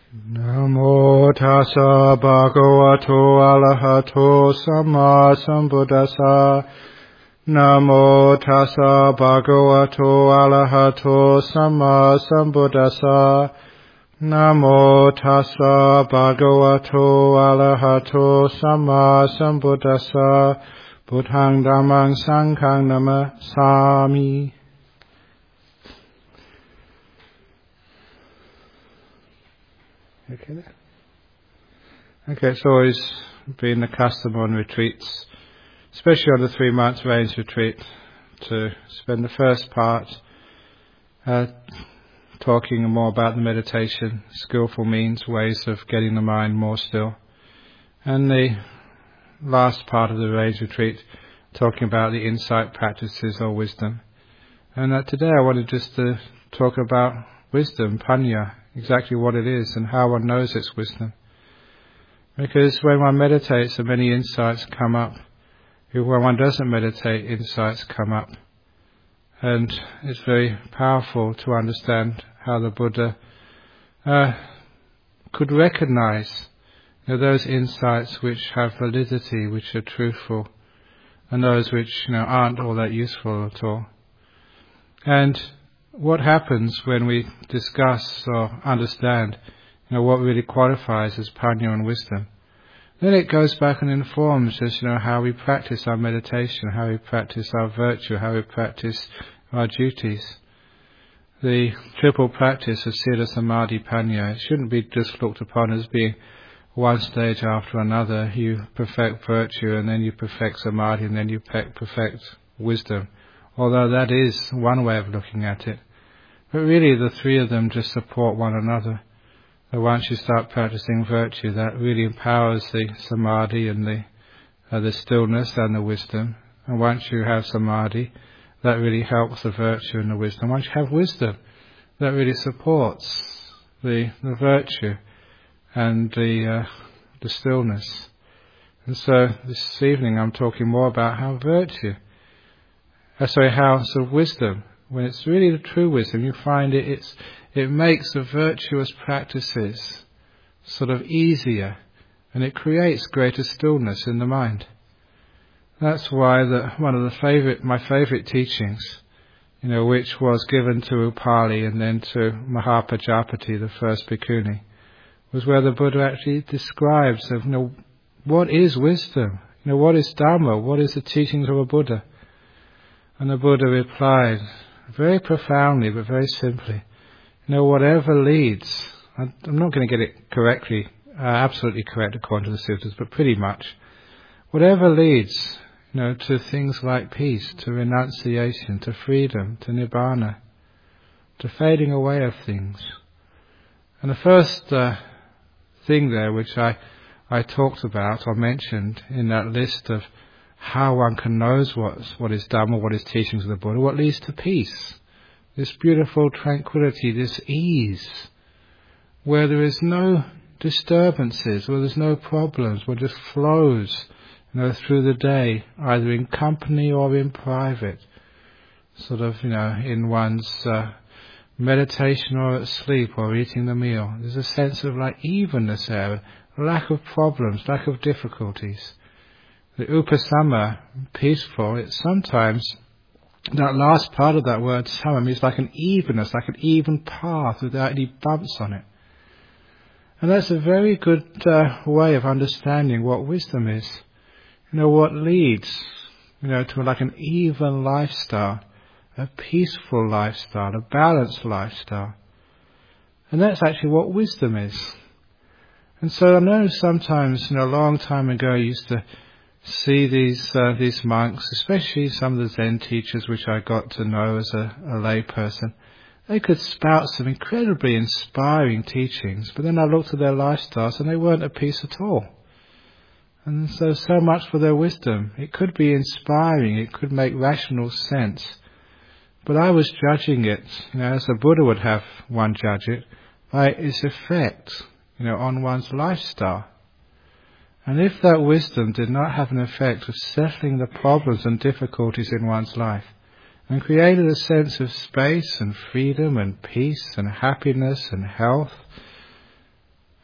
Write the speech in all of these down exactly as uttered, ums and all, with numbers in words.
Namo tassa bhagavato arahato samma sambuddhassa. Namo tassa bhagavato arahato samma sambuddhassa. Namo tassa bhagavato arahato samma sambuddhassa. Buddhaṃ dhammāṃ saṅghāṃ namasāmi. Okay there. Okay, it's always been the custom on retreats, especially on the three months range retreat, to spend the first part uh, talking more about the meditation, skillful means, ways of getting the mind more still, and the last part of the range retreat talking about the insight practices or wisdom. And uh, today I wanted just to talk about wisdom, panya, exactly what it is and how one knows it's wisdom. Because when one meditates, so many insights come up. When one doesn't meditate, insights come up. And it's very powerful to understand how the Buddha uh, could recognize you know, those insights which have validity, which are truthful, and those which you know aren't all that useful at all. And what happens when we discuss or understand you know, what really qualifies as panya and wisdom? Then it goes back and informs us, you know, how we practice our meditation, how we practice our virtue, how we practice our duties. The triple practice of Sila, Samadhi, Panya, it shouldn't be just looked upon as being one stage after another. You perfect virtue and then you perfect Samadhi and then you perfect wisdom. Although that is one way of looking at it. But really the three of them just support one another. So once you start practicing virtue, that really empowers the samadhi and the uh, the stillness and the wisdom. And once you have samadhi, that really helps the virtue and the wisdom. Once you have wisdom, that really supports the the virtue and the uh, the stillness. And so this evening I'm talking more about how virtue, uh, sorry, how sort of wisdom, when it's really the true wisdom, you find it it's, it makes the virtuous practices sort of easier, and it creates greater stillness in the mind. That's why the, one of the favorite, my favorite teachings, you know, which was given to Upali and then to Mahapajapati, the first bhikkhuni, was where the Buddha actually describes of, you know, what is wisdom? You know, what is Dhamma? What is the teachings of a Buddha? And the Buddha replied, very profoundly but very simply, you know, whatever leads, I'm not going to get it correctly, uh, absolutely correct according to the sutras, but pretty much, whatever leads, you know, to things like peace, to renunciation, to freedom, to nibbana, to fading away of things. And the first uh, thing there which I, I talked about or mentioned in that list of how one can know what, what is Dhamma, what is teachings of the Buddha, what leads to peace. This beautiful tranquility, this ease, where there is no disturbances, where there's no problems, where it just flows you know, through the day, either in company or in private, sort of, you know, in one's uh, meditation or at sleep or eating the meal. There's a sense of like evenness there, lack of problems, lack of difficulties. The upasamma, peaceful, it's sometimes, that last part of that word, samma, means like an evenness, like an even path without any bumps on it. And that's a very good uh, way of understanding what wisdom is. You know, what leads, you know, to like an even lifestyle, a peaceful lifestyle, a balanced lifestyle. And that's actually what wisdom is. And so I know sometimes, you know, a long time ago I used to see these uh, these monks, especially some of the Zen teachers which I got to know as a, a lay person. They could spout some incredibly inspiring teachings, but then I looked at their lifestyles and they weren't at peace at all. And so, so much for their wisdom. It could be inspiring, it could make rational sense, but I was judging it, you know, as the Buddha would have one judge it, by its effect, you know, on one's lifestyle. And if that wisdom did not have an effect of settling the problems and difficulties in one's life, and created a sense of space and freedom and peace and happiness and health,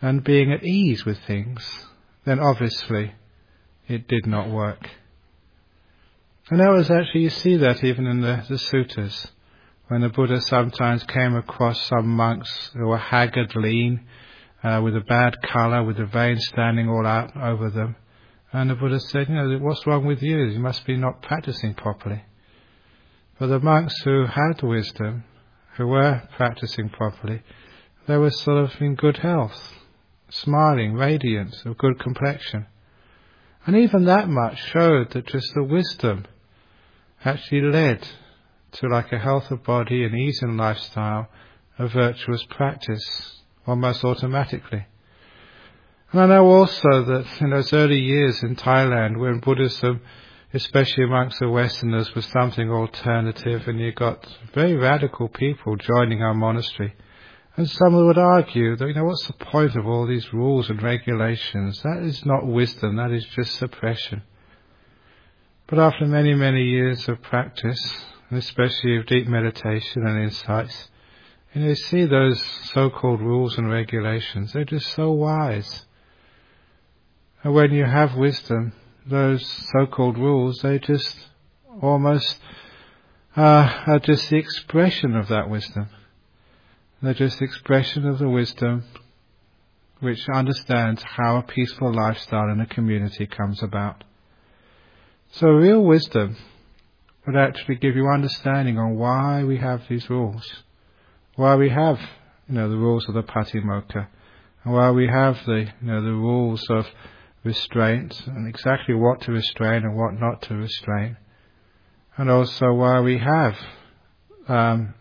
and being at ease with things, then obviously it did not work. And that was actually, you see that even in the, the suttas, when the Buddha sometimes came across some monks who were haggard, lean, uh, with a bad colour, with the veins standing all out over them. And the Buddha said, you know, what's wrong with you? You must be not practicing properly. But the monks who had wisdom, who were practicing properly, they were sort of in good health, smiling, radiant, of good complexion. And even that much showed that just the wisdom actually led to, like a health of body and ease in lifestyle, a virtuous practice, almost automatically. And I know also that in those early years in Thailand, when Buddhism, especially amongst the Westerners, was something alternative, and you got very radical people joining our monastery. And some would argue that, you know, what's the point of all these rules and regulations? That is not wisdom, that is just suppression. But after many, many years of practice, and especially of deep meditation and insights, you know, you see those so-called rules and regulations, they're just so wise. And when you have wisdom, those so-called rules, they just almost uh, are just the expression of that wisdom. They're just the expression of the wisdom which understands how a peaceful lifestyle in a community comes about. So real wisdom would actually give you understanding on why we have these rules, why we have, you know, the rules of the Patimokkha, and why we have the, you know, the rules of restraint, and exactly what to restrain and what not to restrain, and also why we have um,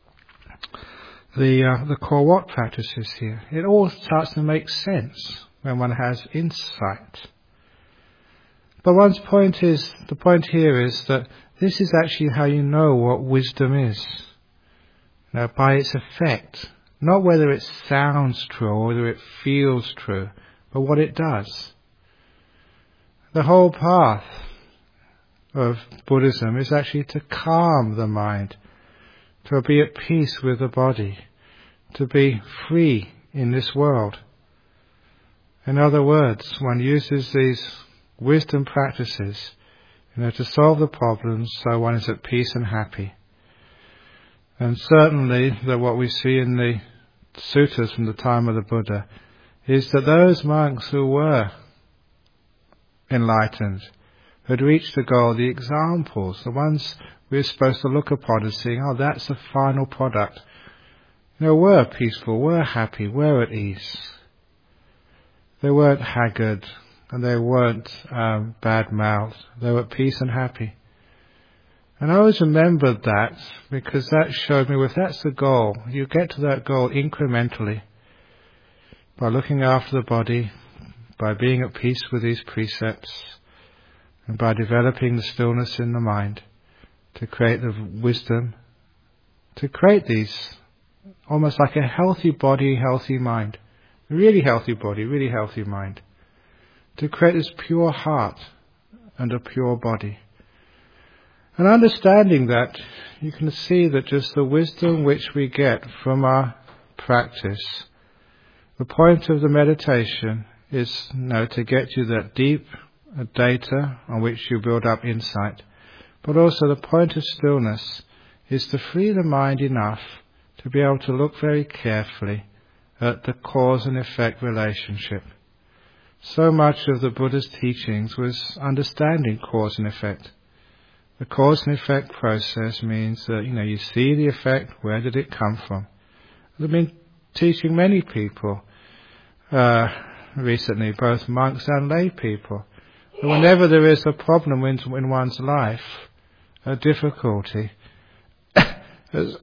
the uh, the core what practices here. It all starts to make sense when one has insight. But one's point is, the point here is that this is actually how you know what wisdom is. Now, by its effect, not whether it sounds true or whether it feels true, but what it does. The whole path of Buddhism is actually to calm the mind, to be at peace with the body, to be free in this world. In other words, one uses these wisdom practices, you know, to solve the problems so one is at peace and happy. And certainly that what we see in the suttas from the time of the Buddha is that those monks who were enlightened, who had reached the goal, the examples, the ones we're supposed to look upon as seeing, oh, that's the final product, you know, were peaceful, were happy, were at ease. They weren't haggard, and they weren't um, bad-mouthed. They were at peace and happy. And I always remembered that, because that showed me, well, if that's the goal, you get to that goal incrementally, by looking after the body, by being at peace with these precepts, and by developing the stillness in the mind, to create the wisdom, to create these, almost like a healthy body, healthy mind, a really healthy body, really healthy mind, to create this pure heart and a pure body. And understanding that, you can see that just the wisdom which we get from our practice, the point of the meditation is, you know, to get you that deep data on which you build up insight. But also the point of stillness is to free the mind enough to be able to look very carefully at the cause and effect relationship. So much of the Buddha's teachings was understanding cause and effect. The cause and effect process means that, you know, you see the effect, where did it come from? I've been teaching many people uh, recently, both monks and lay people, that whenever there is a problem in, in one's life, a difficulty, as,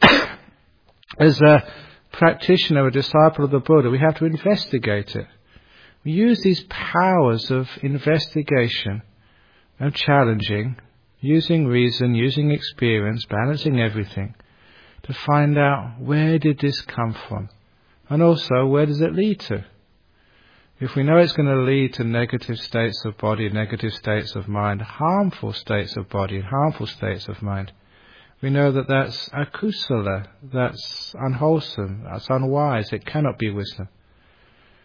as a practitioner, a disciple of the Buddha, we have to investigate it. We use these powers of investigation, of challenging, using reason, using experience, balancing everything, to find out where did this come from, and also where does it lead to. If we know it's going to lead to negative states of body, negative states of mind, harmful states of body, harmful states of mind, we know that that's akusala, that's unwholesome, that's unwise, it cannot be wisdom.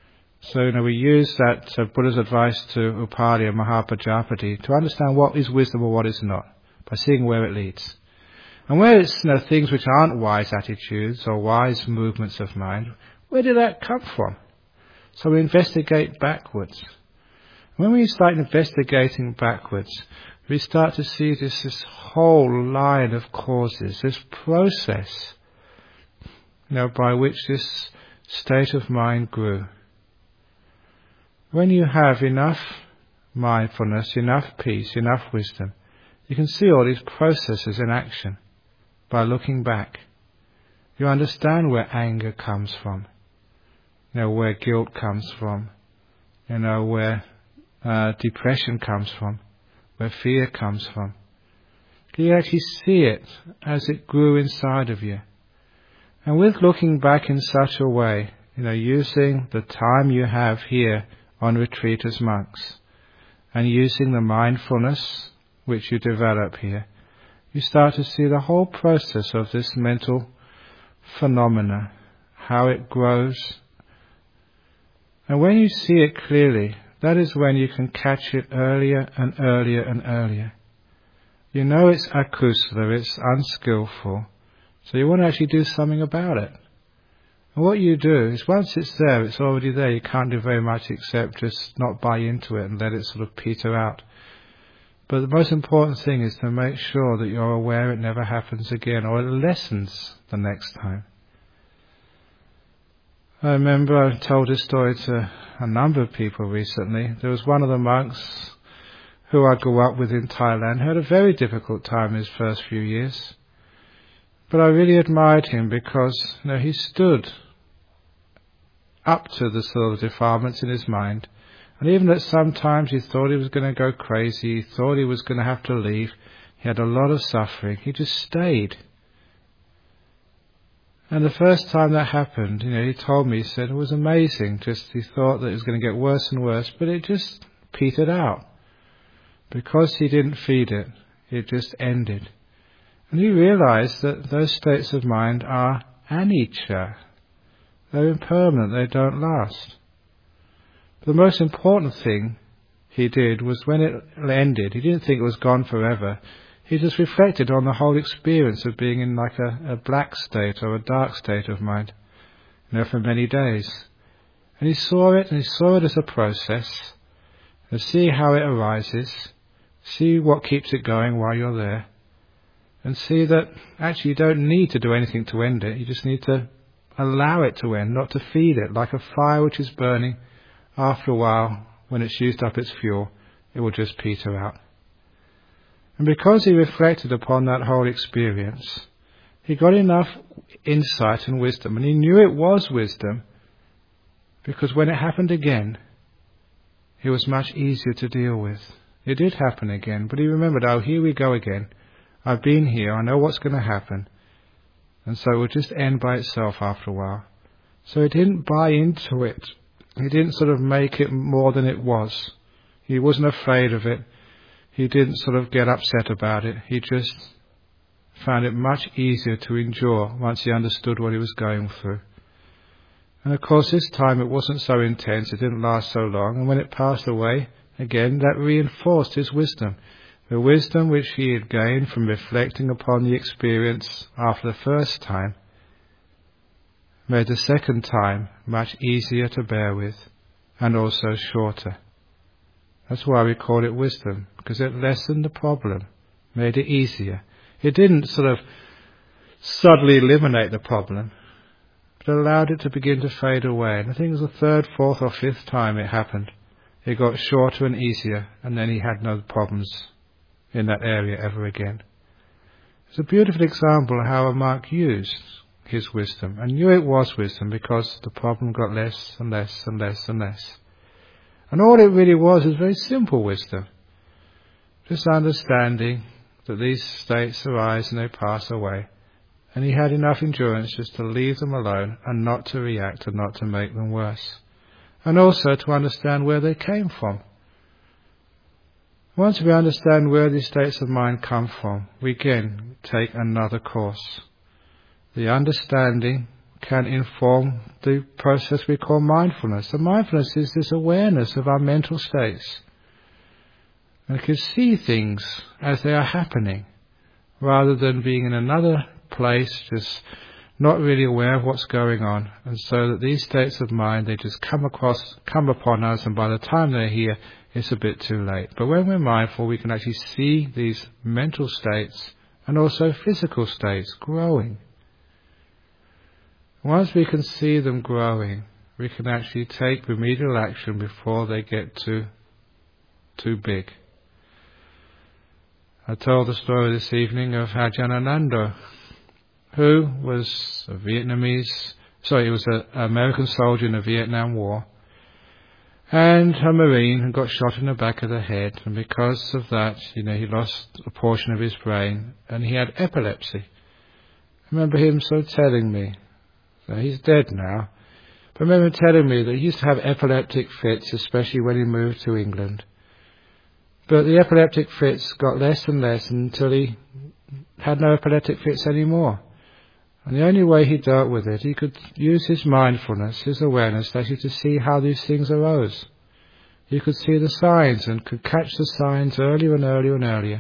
So, you know, we use that uh, Buddha's advice to Upadhyaya Mahapajapati to understand what is wisdom or what is not, by seeing where it leads. And where it's, you know, things which aren't wise attitudes or wise movements of mind, where did that come from? So we investigate backwards. When we start investigating backwards, we start to see this, this whole line of causes, this process, you know, by which this state of mind grew. When you have enough mindfulness, enough peace, enough wisdom, you can see all these processes in action by looking back. You understand where anger comes from, you know, where guilt comes from, you know, where uh, depression comes from, where fear comes from. You actually see it as it grew inside of you. And with looking back in such a way, you know, using the time you have here on retreat as monks, and using the mindfulness which you develop here, you start to see the whole process of this mental phenomena, how it grows. And when you see it clearly, that is when you can catch it earlier and earlier and earlier. You know it's akusala, it's unskillful, so you want to actually do something about it. And what you do is once it's there, it's already there, you can't do very much except just not buy into it and let it sort of peter out. But the most important thing is to make sure that you're aware it never happens again, or it lessens the next time. I remember I told this story to a number of people recently. There was one of the monks who I grew up with in Thailand, who had a very difficult time in his first few years. But I really admired him because, you know, he stood up to the sort of defilements in his mind. And even that sometimes he thought he was going to go crazy, he thought he was going to have to leave, he had a lot of suffering, he just stayed. And the first time that happened, you know, he told me, he said it was amazing, just he thought that it was going to get worse and worse, but it just petered out. Because he didn't feed it, it just ended. And he realized that those states of mind are anicca. They're impermanent, they don't last. But the most important thing he did was when it ended, he didn't think it was gone forever. He just reflected on the whole experience of being in like a, a black state or a dark state of mind, you know, for many days. And he saw it, and he saw it as a process, and see how it arises, see what keeps it going while you're there, and see that actually you don't need to do anything to end it, you just need to allow it to end, not to feed it, like a fire which is burning. After a while, when it's used up its fuel, it will just peter out. And because he reflected upon that whole experience, he got enough insight and wisdom, and he knew it was wisdom, because when it happened again, it was much easier to deal with. It did happen again, but he remembered, oh, here we go again. I've been here, I know what's going to happen. And so it would just end by itself after a while. So he didn't buy into it. He didn't sort of make it more than it was. He wasn't afraid of it. He didn't sort of get upset about it. He just found it much easier to endure once he understood what he was going through. And of course this time it wasn't so intense, it didn't last so long, and when it passed away, again that reinforced his wisdom. The wisdom which he had gained from reflecting upon the experience after the first time made the second time much easier to bear with, and also shorter. That's why we call it wisdom, because it lessened the problem, made it easier. It didn't sort of suddenly eliminate the problem, but allowed it to begin to fade away. And I think it was the third, fourth or fifth time it happened. It got shorter and easier, and then he had no problems in that area ever again. It's a beautiful example of how a monk used his wisdom, and knew it was wisdom because the problem got less and less and less and less. And all it really was is very simple wisdom. Just understanding that these states arise and they pass away. And he had enough endurance just to leave them alone and not to react and not to make them worse. And also to understand where they came from. Once we understand where these states of mind come from, we again take another course. The understanding can inform the process we call mindfulness. And mindfulness is this awareness of our mental states. And we can see things as they are happening, rather than being in another place, just not really aware of what's going on. And so that these states of mind, they just come across, come upon us, and by the time they're here, it's a bit too late. But when we're mindful, we can actually see these mental states and also physical states growing. Once we can see them growing, we can actually take remedial action before they get too, too big. I told the story this evening of Ajahn Anando, who was a Vietnamese, sorry, he was an American soldier in the Vietnam War, and a Marine who got shot in the back of the head, and because of that, you know, he lost a portion of his brain, and he had epilepsy. I remember him sort of telling me, so he's dead now, but I remember him telling me that he used to have epileptic fits, especially when he moved to England. But the epileptic fits got less and less until he had no epileptic fits anymore. And the only way he dealt with it, he could use his mindfulness, his awareness, actually to see how these things arose. He could see the signs and could catch the signs earlier and earlier and earlier.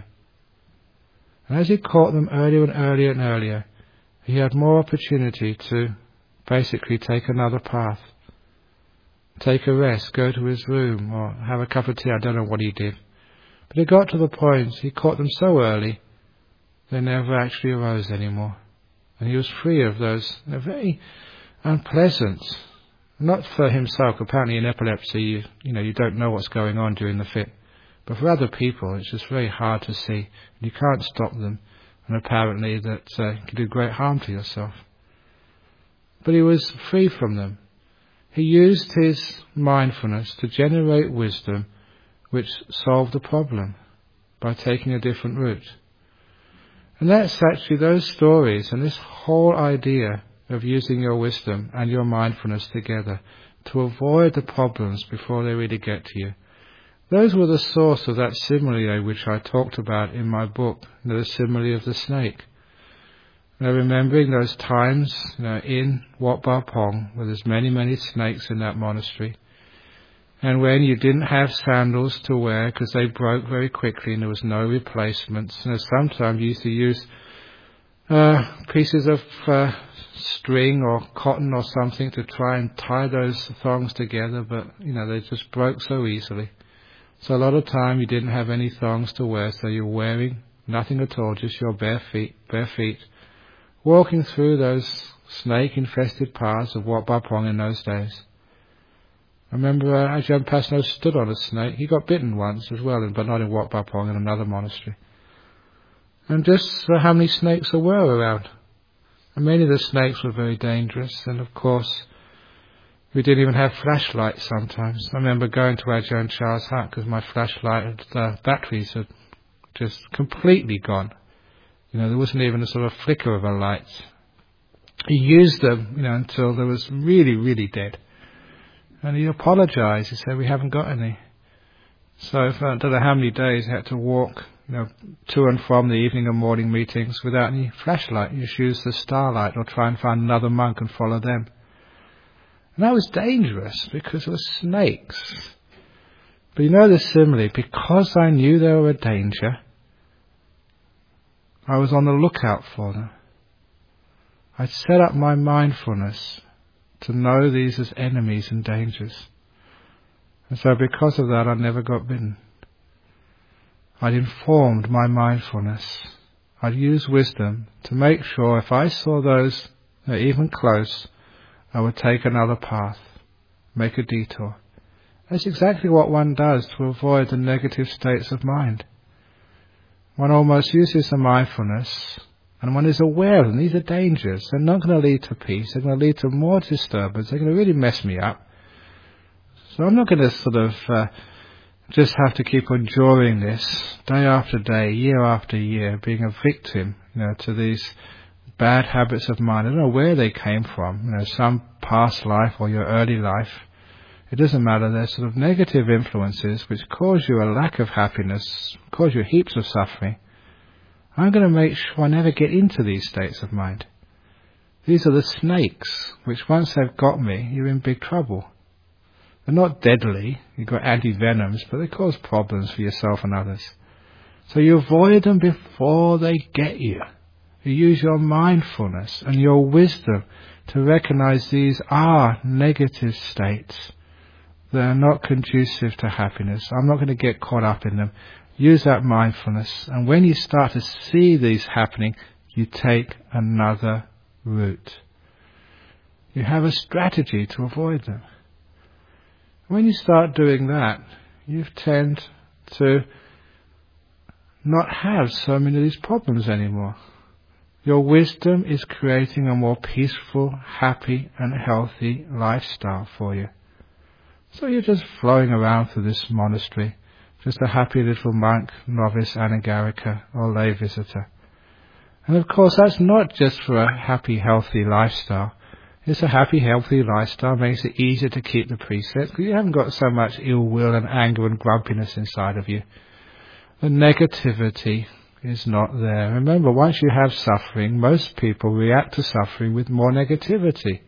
And as he caught them earlier and earlier and earlier, he had more opportunity to basically take another path. Take a rest, go to his room, or have a cup of tea. I don't know what he did. But it got to the point, he caught them so early, they never actually arose anymore. And he was free of those they're very unpleasant, not for himself. Apparently in epilepsy, you, you know, you don't know what's going on during the fit. But for other people, it's just very hard to see. You can't stop them. And apparently that uh, can do great harm to yourself. But he was free from them. He used his mindfulness to generate wisdom which solved the problem by taking a different route. And that's actually those stories and this whole idea of using your wisdom and your mindfulness together to avoid the problems before they really get to you. Those were the source of that simile which I talked about in my book, the simile of the snake. Now, remembering those times, you know, in Wat Pah Pong, where there's many, many snakes in that monastery, and when you didn't have sandals to wear because they broke very quickly and there was no replacements, and sometimes you used to use uh, pieces of uh, string or cotton or something to try and tie those thongs together, but you know they just broke so easily. So a lot of time you didn't have any thongs to wear, so you're wearing nothing at all, just your bare feet, bare feet, walking through those snake-infested paths of Wat Pah Pong in those days. I remember uh, Ajahn Pasno stood on a snake. He got bitten once as well, but not in Wat Pah Pong, in another monastery. And just uh, how many snakes there were around. And many of the snakes were very dangerous, and of course we didn't even have flashlights sometimes. I remember going to Ajahn Chah's hut because my flashlight, the batteries had just completely gone. You know, there wasn't even a sort of flicker of a light. He used them, you know, until they was really, really dead. And he apologised. He said, we haven't got any. So for I don't know how many days he had to walk, you know, to and from the evening and morning meetings without any flashlight. You just use the starlight or try and find another monk and follow them. And that was dangerous because there were snakes. But you know the simile, because I knew they were a danger, I was on the lookout for them. I set up my mindfulness to know these as enemies and dangers. And so because of that, I never got bitten. I'd informed my mindfulness. I'd used wisdom to make sure if I saw those that are even close, I would take another path, make a detour. That's exactly what one does to avoid the negative states of mind. One almost uses the mindfulness, and one is aware of them. These are dangers. They're not going to lead to peace. They're going to lead to more disturbance. They're going to really mess me up. So I'm not going to sort of uh, just have to keep enduring this day after day, year after year, being a victim, you know, to these bad habits of mind. I don't know where they came from. You know, some past life or your early life. It doesn't matter. They're sort of negative influences which cause you a lack of happiness, cause you heaps of suffering. I'm going to make sure I never get into these states of mind. These are the snakes, which once they've got me, you're in big trouble. They're not deadly, you've got anti-venoms, but they cause problems for yourself and others. So you avoid them before they get you. You use your mindfulness and your wisdom to recognize these are negative states. They are not conducive to happiness. I'm not going to get caught up in them. Use that mindfulness, and when you start to see these happening, you take another route. You have a strategy to avoid them. When you start doing that, you tend to not have so many of these problems anymore. Your wisdom is creating a more peaceful, happy and healthy lifestyle for you. So you're just flowing around through this monastery, just a happy little monk, novice, anagarika or lay visitor. And of course that's not just for a happy, healthy lifestyle. It's a happy, healthy lifestyle, makes it easier to keep the precepts because you haven't got so much ill will and anger and grumpiness inside of you. The negativity is not there. Remember, once you have suffering, most people react to suffering with more negativity.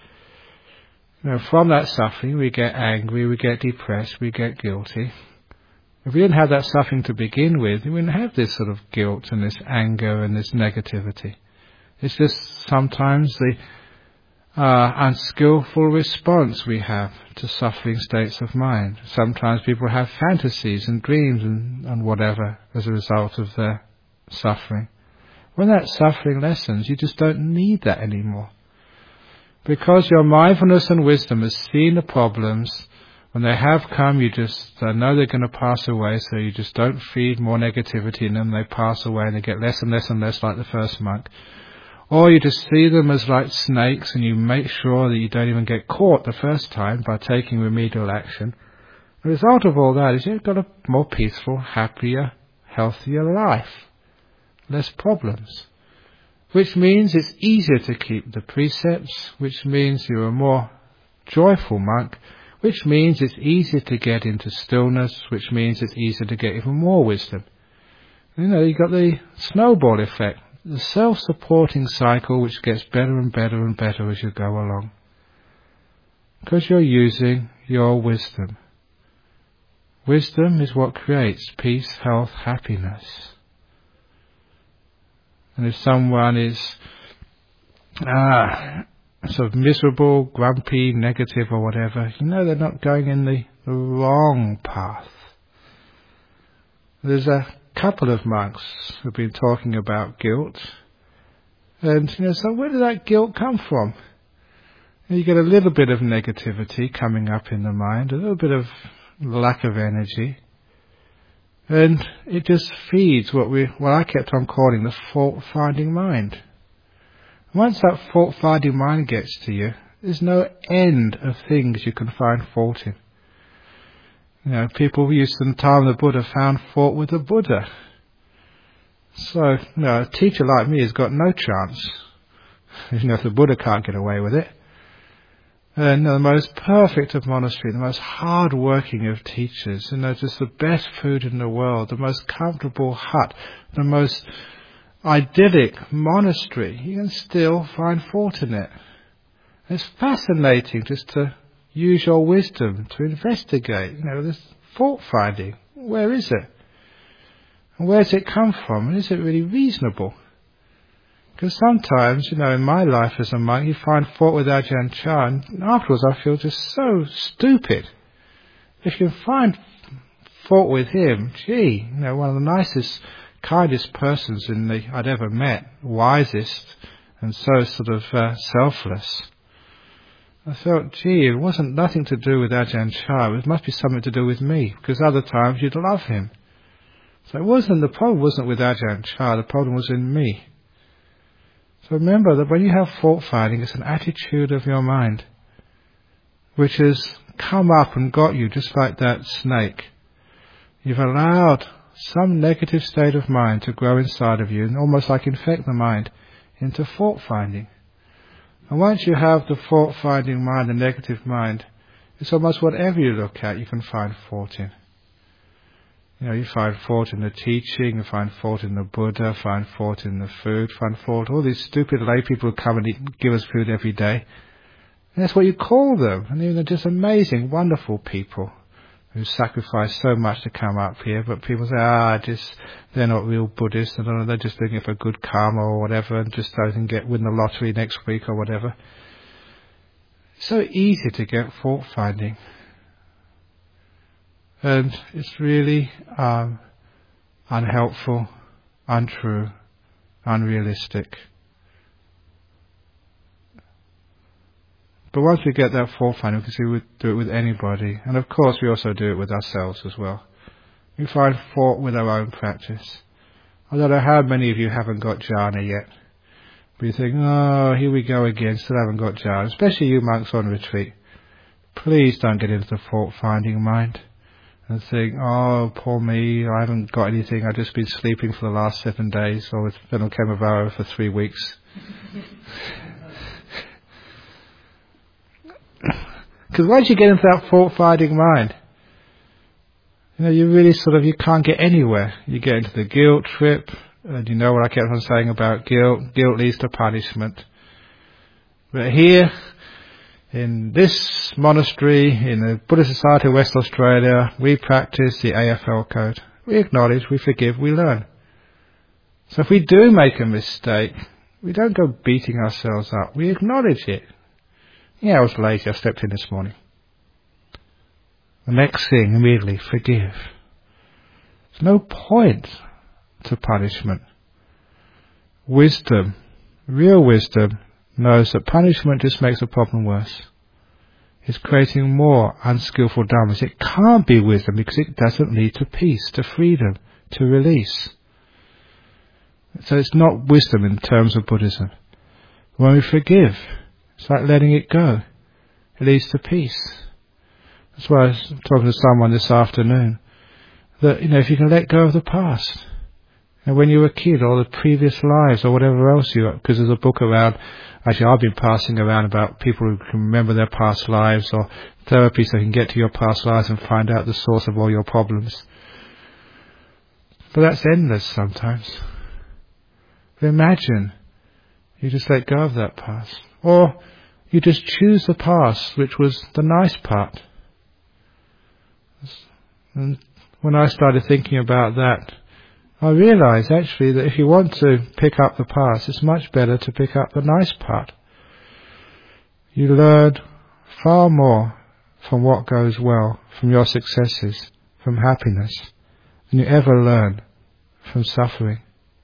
You know, from that suffering we get angry, we get depressed, we get guilty. If we didn't have that suffering to begin with, we wouldn't have this sort of guilt and this anger and this negativity. It's just sometimes the Uh, unskillful response we have to suffering states of mind. Sometimes people have fantasies and dreams and, and whatever as a result of their suffering. When that suffering lessens, you just don't need that anymore. Because your mindfulness and wisdom has seen the problems, when they have come, you just uh, know they're going to pass away, so you just don't feed more negativity in them. They pass away and they get less and less and less like the first monk. Or you just see them as like snakes and you make sure that you don't even get caught the first time by taking remedial action. The result of all that is you've got a more peaceful, happier, healthier life. Less problems. Which means it's easier to keep the precepts, which means you're a more joyful monk, which means it's easier to get into stillness, which means it's easier to get even more wisdom. You know, you've got the snowball effect. The self-supporting cycle which gets better and better and better as you go along. Because you're using your wisdom. Wisdom is what creates peace, health, happiness. And if someone is ah, sort of miserable, grumpy, negative or whatever, you know they're not going in the, the wrong path. There's a couple of monks who've been talking about guilt, and you know, so where did that guilt come from? And you get a little bit of negativity coming up in the mind, a little bit of lack of energy, and it just feeds what we, what I kept on calling the fault-finding mind. Once that fault-finding mind gets to you, there's no end of things you can find fault in. You know, people used to, in the time of the Buddha, found fault with the Buddha. So, you know, a teacher like me has got no chance. You know, if the Buddha can't get away with it. And you know, the most perfect of monastery, the most hard-working of teachers, you know, just the best food in the world, the most comfortable hut, the most idyllic monastery, you can still find fault in it. It's fascinating just to use your wisdom to investigate, you know, this fault finding. Where is it? And where does it come from? And is it really reasonable? Because sometimes, you know, in my life as a monk, you find fault with Ajahn Chah, and afterwards I feel just so stupid. If you find fault with him, gee, you know, one of the nicest, kindest persons in the I'd ever met, wisest, and so sort of uh, selfless. I thought, gee, it wasn't nothing to do with Ajahn Chah. It must be something to do with me, because other times you'd love him. So it wasn't, the problem wasn't with Ajahn Chah, the problem was in me. So remember that when you have fault finding, it's an attitude of your mind, which has come up and got you just like that snake. You've allowed some negative state of mind to grow inside of you and almost like infect the mind into fault finding. And once you have the fault-finding mind, the negative mind, it's almost whatever you look at you can find fault in. You know, you find fault in the teaching, you find fault in the Buddha, find fault in the food, find fault, all these stupid lay people who come and eat, give us food every day. And that's what you call them. And they're just amazing, wonderful people who sacrifice so much to come up here. But people say, ah, just they're not real Buddhists, and they're just doing it for good karma or whatever, and just so they can get win the lottery next week or whatever. It's so easy to get fault finding. And it's really um, unhelpful, untrue, unrealistic. But once we get that fault finding, we can see we do it with anybody. And of course we also do it with ourselves as well. We find fault with our own practice. I don't know how many of you haven't got jhana yet. But you think, oh, here we go again, still haven't got jhana. Especially you monks on retreat. Please don't get into the fault finding mind. And think, oh, poor me, I haven't got anything, I've just been sleeping for the last seven days, or with Venom Kemavara for three weeks. Because once you get into that fault-finding mind, you know, you really sort of, you can't get anywhere. You get into the guilt trip, and you know what I kept on saying about guilt, guilt leads to punishment. But here, in this monastery, in the Buddhist Society of West Australia, we practice the A F L code. We acknowledge, we forgive, we learn. So if we do make a mistake, we don't go beating ourselves up. We acknowledge it. Yeah, I was lazy, I slept in this morning. The next thing, immediately, forgive. There's no point to punishment. Wisdom, real wisdom, knows that punishment just makes the problem worse. It's creating more unskillful dhammas. It can't be wisdom because it doesn't lead to peace, to freedom, to release. So it's not wisdom in terms of Buddhism. When we forgive, it's like letting it go. It leads to peace. That's why I was talking to someone this afternoon, that, you know, if you can let go of the past, and when you were a kid, or the previous lives, or whatever else you, because there's a book around, actually I've been passing around about people who can remember their past lives, or therapies that can get to your past lives and find out the source of all your problems. But that's endless sometimes. But imagine you just let go of that past. Or you just choose the past, which was the nice part. And when I started thinking about that, I realised actually that if you want to pick up the past, it's much better to pick up the nice part. You learn far more from what goes well, from your successes, from happiness, than you ever learn from suffering.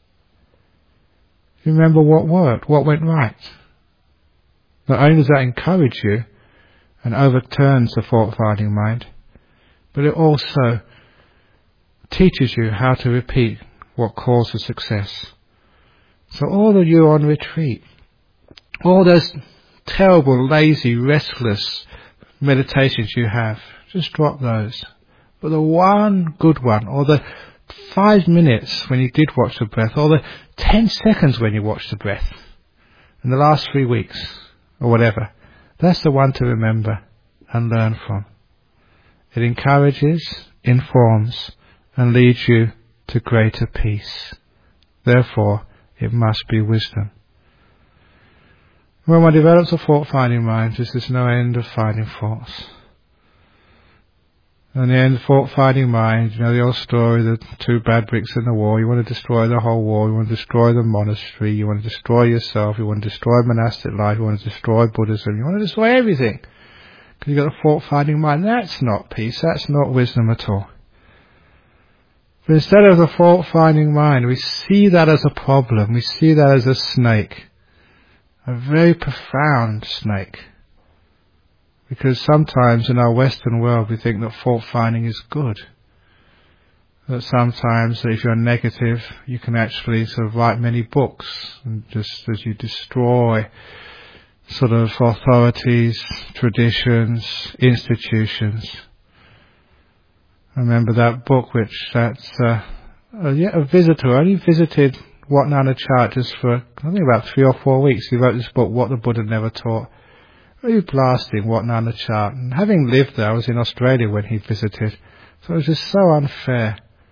You remember what worked, what went right. Not only does that encourage you and overturns the fault-finding mind, but it also teaches you how to repeat what causes success. So all of you on retreat, all those terrible, lazy, restless meditations you have, just drop those. But the one good one, or the five minutes when you did watch the breath, or the ten seconds when you watched the breath, in the last three weeks, or whatever, that's the one to remember and learn from. It encourages, informs, and leads you to greater peace. Therefore, it must be wisdom. When one develops a fault-finding mind, there's no end of finding faults. And the end of fault-finding mind, you know the old story, the two bad bricks in the wall. You want to destroy the whole wall, you want to destroy the monastery, you want to destroy yourself, you want to destroy monastic life, you want to destroy Buddhism, you want to destroy everything. Because you've got a fault-finding mind. That's not peace, that's not wisdom at all. But instead of the fault-finding mind, we see that as a problem, we see that as a snake. A very profound snake. Because sometimes in our Western world we think that fault-finding is good. That sometimes if you're negative you can actually sort of write many books, and just as you destroy sort of authorities, traditions, institutions. I remember that book which that's uh, a, yeah, a visitor only visited Wat Nana Chat just for I think about three or four weeks. He wrote this book, What the Buddha Never Taught. Really blasting Wat Nana Chat. And having lived there, I was in Australia when he visited, so it was just so unfair.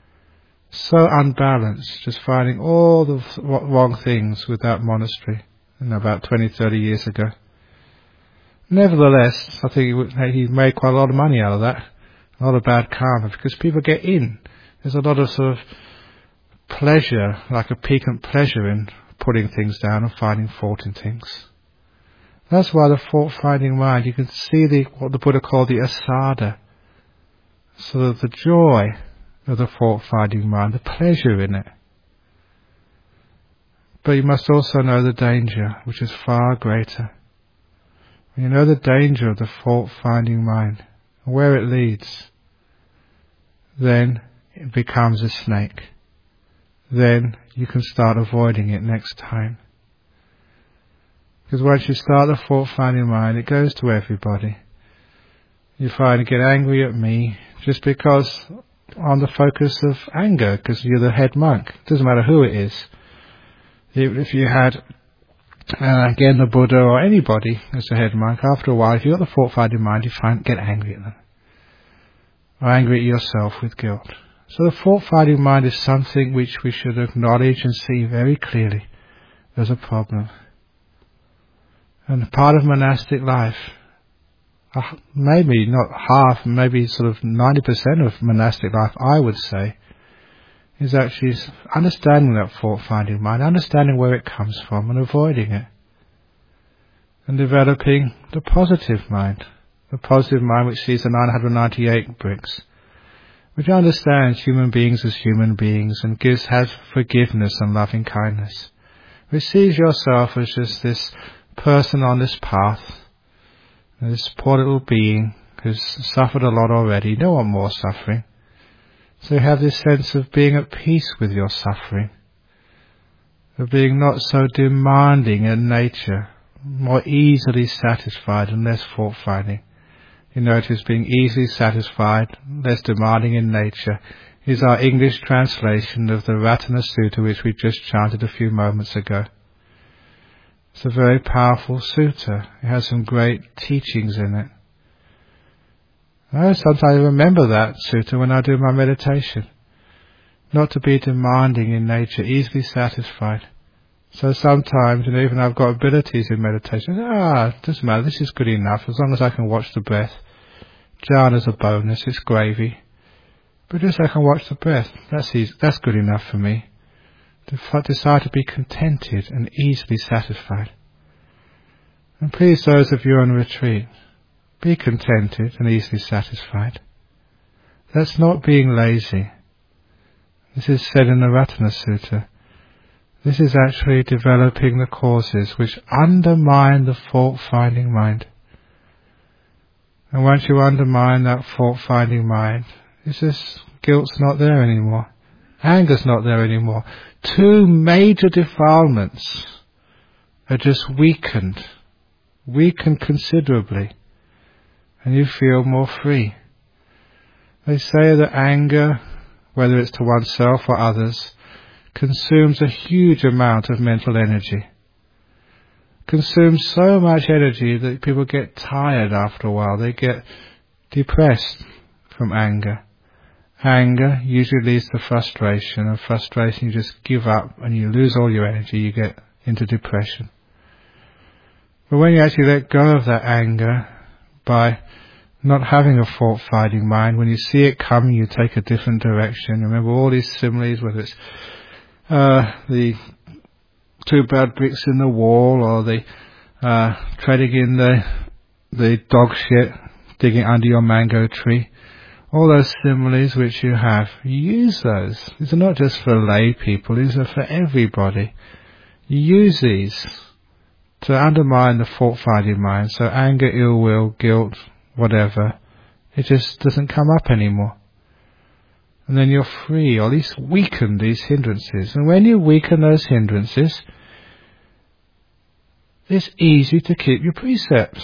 So unbalanced, just finding all the wrong things with that monastery, you know, about twenty, thirty years ago. Nevertheless, I think he made quite a lot of money out of that, a lot of bad karma, because people get in. There's a lot of sort of pleasure, like a piquant pleasure in putting things down and finding fault in things. That's why the fault-finding mind, you can see the what the Buddha called the asada, sort of the joy of the fault-finding mind, the pleasure in it. But you must also know the danger, which is far greater. When you know the danger of the fault-finding mind, and where it leads, then it becomes a snake. Then you can start avoiding it next time. Because once you start the fault-finding mind, it goes to everybody. You find you get angry at me just because on the focus of anger, because you're the head monk. It doesn't matter who it is. If you had, uh, again, the Buddha or anybody as a head monk, after a while, if you've got the fault-finding mind, you find get angry at them. Or angry at yourself with guilt. So the fault-finding mind is something which we should acknowledge and see very clearly. There's a problem. And part of monastic life, uh, maybe not half, maybe sort of ninety percent of monastic life, I would say, is actually understanding that fault-finding mind, understanding where it comes from and avoiding it. And developing the positive mind, the positive mind which sees the nine hundred ninety-eight bricks, which understands human beings as human beings and gives has forgiveness and loving kindness, which sees yourself as just this person on this path, this poor little being who's suffered a lot already, no one more suffering. So you have this sense of being at peace with your suffering, of being not so demanding in nature, more easily satisfied and less fault-finding. You notice being easily satisfied, less demanding in nature, is our English translation of the Ratana Sutta which we just chanted a few moments ago. It's a very powerful sutta. It has some great teachings in it. I sometimes remember that sutta when I do my meditation. Not to be demanding in nature, easily satisfied. So sometimes, and even I've got abilities in meditation, ah, it doesn't matter, this is good enough, as long as I can watch the breath. Jhana's a bonus, it's gravy. But just I can watch the breath, that's easy, that's good enough for me. To decide to be contented and easily satisfied. And please, those of you on retreat, be contented and easily satisfied. That's not being lazy. This is said in the Ratana Sutta. This is actually developing the causes which undermine the fault-finding mind. And once you undermine that fault-finding mind, it's just guilt's not there anymore. Anger's not there anymore. Two major defilements are just weakened, weakened considerably, and you feel more free. They say that anger, whether it's to oneself or others, consumes a huge amount of mental energy. Consumes so much energy that people get tired after a while. They get depressed from anger. Anger usually leads to frustration, and frustration you just give up and you lose all your energy, you get into depression. But when you actually let go of that anger by not having a fault-finding mind, when you see it coming you take a different direction. Remember all these similes, whether it's uh, the two bad bricks in the wall or the uh, treading in the, the dog shit, digging under your mango tree. All those similes which you have, use those. These are not just for lay people, these are for everybody. Use these to undermine the fault-finding mind, so anger, ill will, guilt, whatever, it just doesn't come up anymore. And then you're free, or at least weaken these hindrances. And when you weaken those hindrances, it's easy to keep your precepts.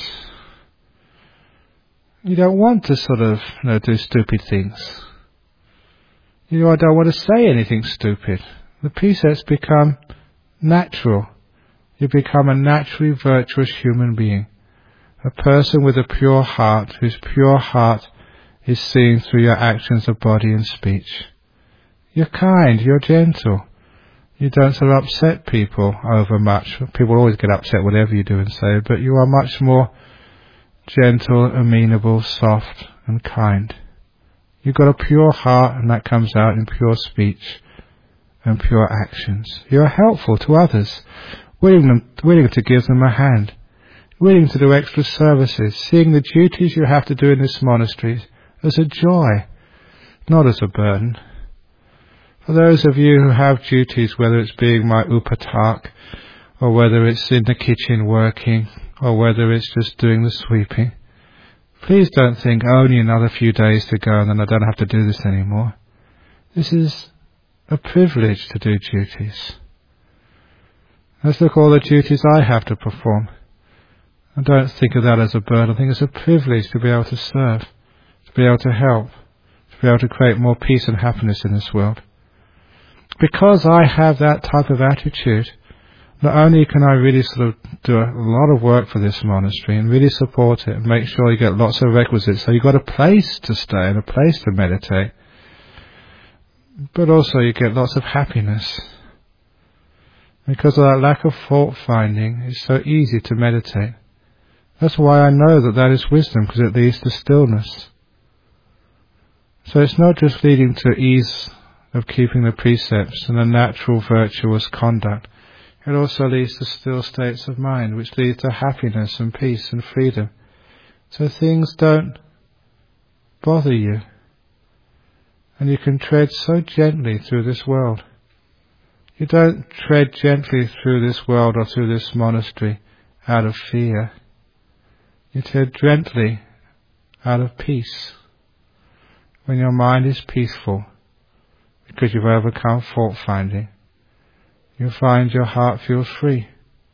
You don't want to sort of, you know, do stupid things. You know, I don't want to say anything stupid. The precepts become natural. You become a naturally virtuous human being. A person with a pure heart, whose pure heart is seen through your actions of body and speech. You're kind, you're gentle. You don't sort of upset people over much. People always get upset whatever you do and say, but you are much more gentle, amenable, soft and kind. You've got a pure heart, and that comes out in pure speech and pure actions. You are helpful to others, willing, them, willing to give them a hand, willing to do extra services, seeing the duties you have to do in this monastery as a joy, not as a burden. For those of you who have duties, whether it's being my upatak, or whether it's in the kitchen working, or whether it's just doing the sweeping, please don't think only another few days to go and then I don't have to do this anymore. This is a privilege to do duties. Let's look at all the duties I have to perform. I don't think of that as a burden. I think it's a privilege to be able to serve, to be able to help, to be able to create more peace and happiness in this world. Because I have that type of attitude, not only can I really sort of do a lot of work for this monastery and really support it and make sure you get lots of requisites, so you've got a place to stay and a place to meditate, but also you get lots of happiness. Because of that lack of fault finding, it's so easy to meditate. That's why I know that that is wisdom, because it leads to stillness. So it's not just leading to ease of keeping the precepts and a natural virtuous conduct. It also leads to still states of mind, which lead to happiness and peace and freedom. So things don't bother you. And you can tread so gently through this world. You don't tread gently through this world or through this monastery out of fear. You tread gently out of peace. When your mind is peaceful, because you've overcome fault finding, you find your heart feels free.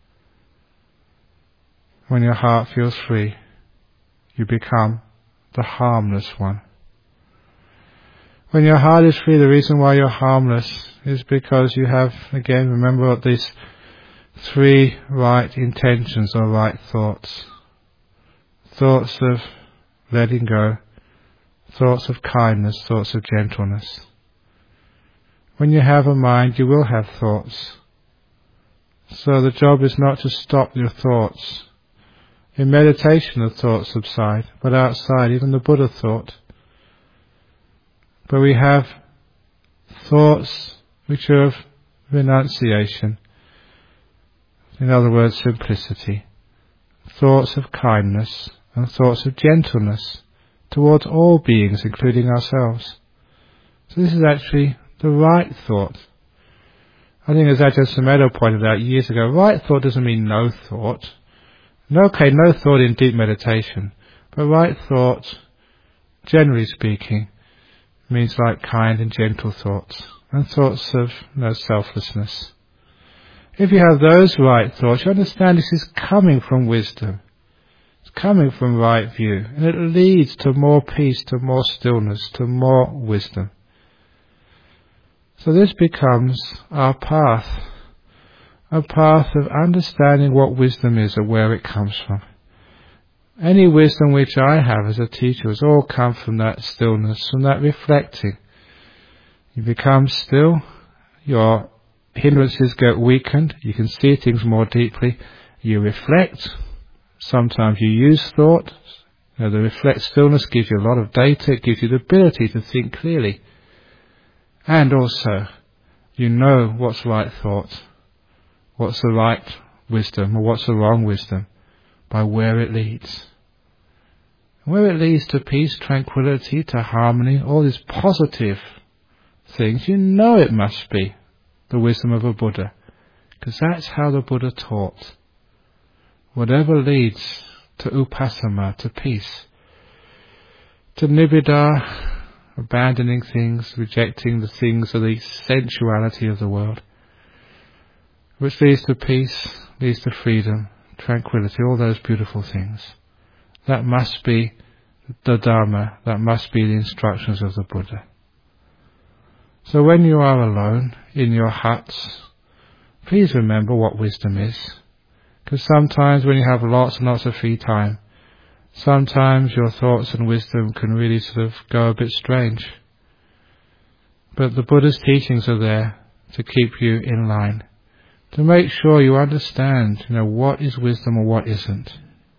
When your heart feels free, you become the harmless one. When your heart is free, the reason why you're harmless is because you have, again, remember these three right intentions or right thoughts. Thoughts of letting go, thoughts of kindness, thoughts of gentleness. When you have a mind, you will have thoughts. So the job is not to stop your thoughts. In meditation, the thoughts subside, but outside, even the Buddha thought. But we have thoughts which are of renunciation. In other words, simplicity. Thoughts of kindness and thoughts of gentleness towards all beings, including ourselves. So this is actually the right thought. I think as Ajahn Sumedho pointed out years ago, right thought doesn't mean no thought. No, okay, no thought in deep meditation. But right thought, generally speaking, means like kind and gentle thoughts, and thoughts of no selflessness. If you have those right thoughts, you understand this is coming from wisdom. It's coming from right view, and it leads to more peace, to more stillness, to more wisdom. So this becomes our path, a path of understanding what wisdom is and where it comes from. Any wisdom which I have as a teacher has all come from that stillness, from that reflecting. You become still, your hindrances get weakened, you can see things more deeply, you reflect, sometimes you use thought. You know, the reflect stillness gives you a lot of data, it gives you the ability to think clearly. And also, you know what's right thought, what's the right wisdom, or what's the wrong wisdom, by where it leads. Where it leads to peace, tranquility, to harmony, all these positive things, you know it must be the wisdom of a Buddha, because that's how the Buddha taught. Whatever leads to upasama, to peace, to nibbida, abandoning things, rejecting the things of the sensuality of the world, which leads to peace, leads to freedom, tranquility, all those beautiful things. That must be the Dharma, that must be the instructions of the Buddha. So when you are alone in your huts, please remember what wisdom is. Because sometimes when you have lots and lots of free time, sometimes your thoughts and wisdom can really sort of go a bit strange. But the Buddha's teachings are there to keep you in line, to make sure you understand, you know, what is wisdom or what isn't.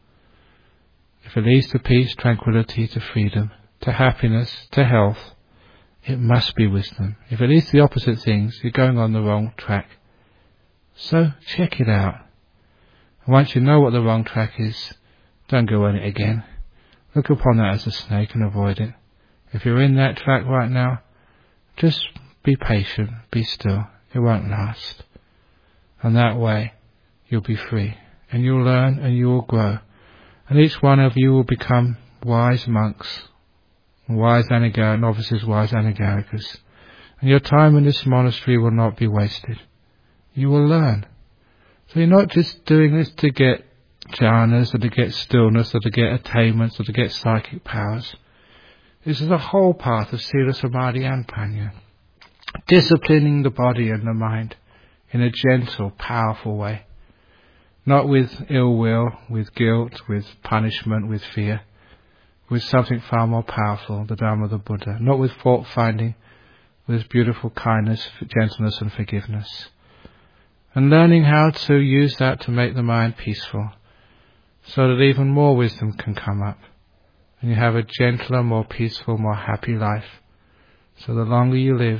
If it leads to peace, tranquility, to freedom, to happiness, to health, it must be wisdom. If it leads to the opposite things, you're going on the wrong track. So check it out. And once you know what the wrong track is, don't go on it again. Look upon that as a snake and avoid it. If you're in that track right now, just be patient, be still. It won't last. And that way, you'll be free. And you'll learn and you will grow. And each one of you will become wise monks, wise Anagarikas, novices, wise Anagarikas. And your time in this monastery will not be wasted. You will learn. So you're not just doing this to get jhanas, or to get stillness, or to get attainments, or to get psychic powers. This is the whole path of Sila, Samadhi and Prajna. Disciplining the body and the mind in a gentle, powerful way. Not with ill will, with guilt, with punishment, with fear. With something far more powerful, the Dharma of the Buddha. Not with fault finding, with beautiful kindness, gentleness and forgiveness. And learning how to use that to make the mind peaceful, so that even more wisdom can come up. And you have a gentler, more peaceful, more happy life. So the longer you live,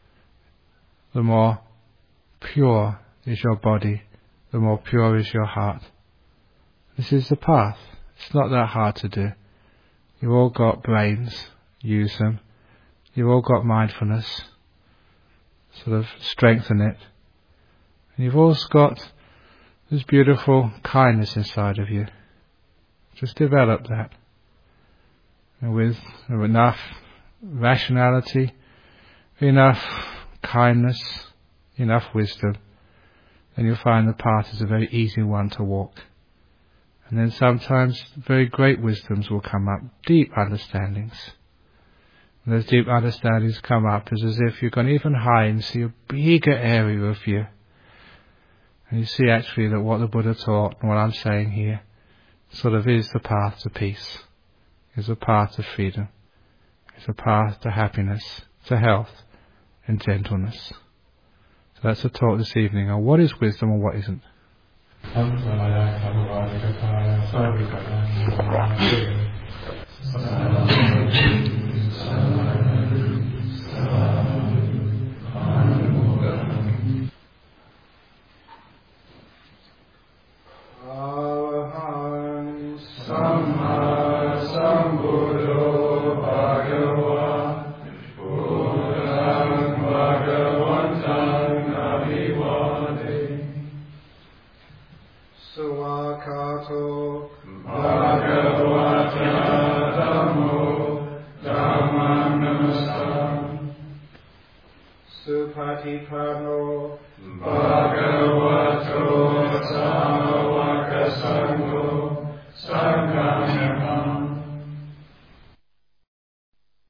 the more pure is your body, the more pure is your heart. This is the path. It's not that hard to do. You've all got brains, use them. You've all got mindfulness, sort of strengthen it. And you've also got this beautiful kindness inside of you. Just develop that. And with enough rationality, enough kindness, enough wisdom, then you'll find the path is a very easy one to walk. And then sometimes very great wisdoms will come up, deep understandings. And those deep understandings come up is as if you've gone even high and see a bigger area of you. And you see actually that what the Buddha taught and what I'm saying here sort of is the path to peace, is a path to freedom, is a path to happiness, to health and gentleness. So that's the talk this evening on what is wisdom and what isn't. Supatipano Bhagavata